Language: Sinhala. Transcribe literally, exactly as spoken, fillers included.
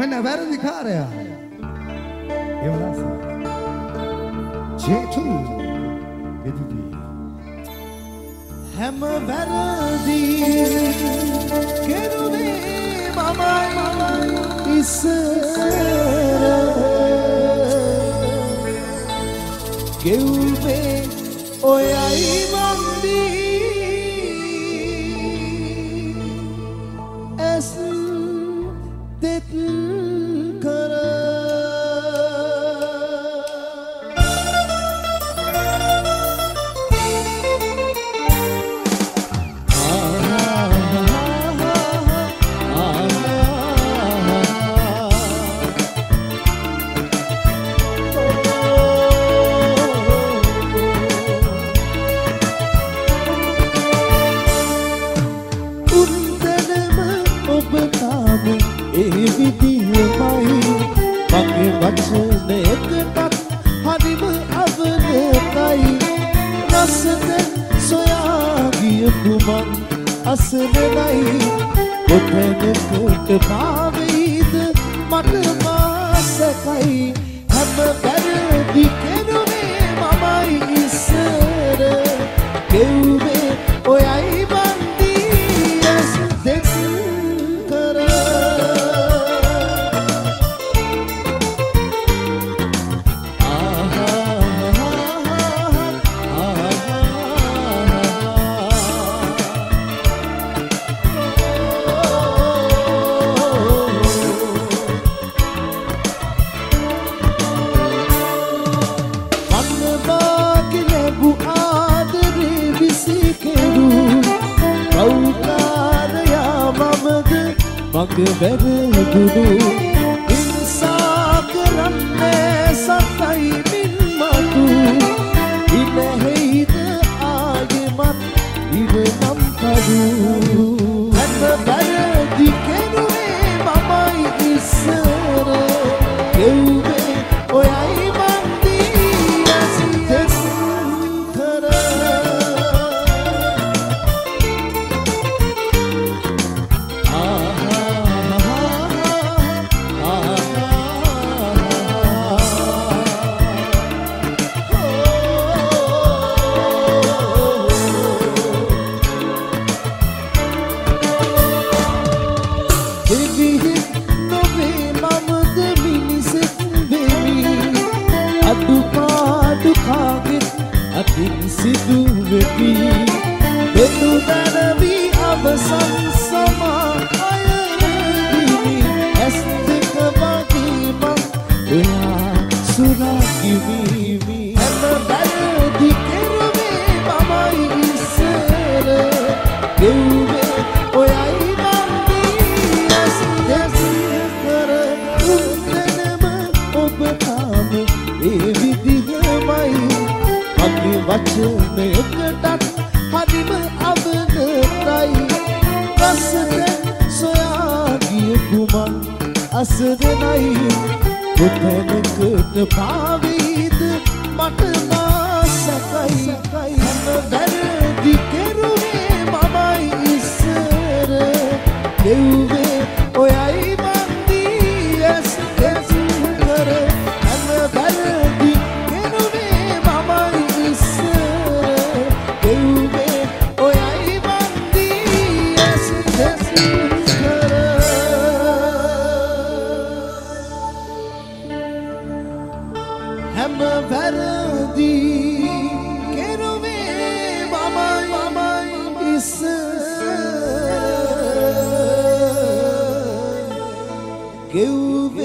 मैंने वैर दिखा रहा ये वाला सा जेठू विधि हम वैर दी केरुवे मामा इस केरुवे ओयाई मंदी es tetkara වචනයකටත් හරිම අවනතයි රසද සොයා ගියපු මං අසරණයි කොතැනකට පාවෙයිද මට මාසකයි හැම වැරදි කෙරුවේ මමයි ඉස්සර ගෙව්වේ ඔයයි බන්දී ඇස් දෙක කර මග වැරදුණු ඉන්සා කරන්නේ සතයි මින් මතු ඉනෙහිද ආයෙමත් ඉරනම් කඩු හැම වැරදි කෙරුවේ මමයි ඉස්සර ගෙව්වේ ඔයයි මන්දී ඇස් දෙක කර සිදුවෙති දෙනු දැනවි අවසන් සමා අයදිවි ඇස් දෙක වගේම ඔයා සුරා කිවිවි හැම වැරදි කෙරුවේ මමයි ඉස්සර ගෙව්වේ ඔයයි මන්දී ඇස් දෙක කර උන්දනම ඔබ තාම ඒ විදිහමයි වචනයකටත් හරිම අවනතයි රසද සොයා ගියපු මං අසරණයි කොතැනකට පාවෙයිද මට මාසකයි හැම වැරදි කෙරුවේ මමයි ඉස්සර ගෙව්වේ ඔයයි මන්දී ඇස් දෙක කර හැම වැරදි හැම වැරදි කෙරුවේ මමයි ඉස්සර ගෙව්වේ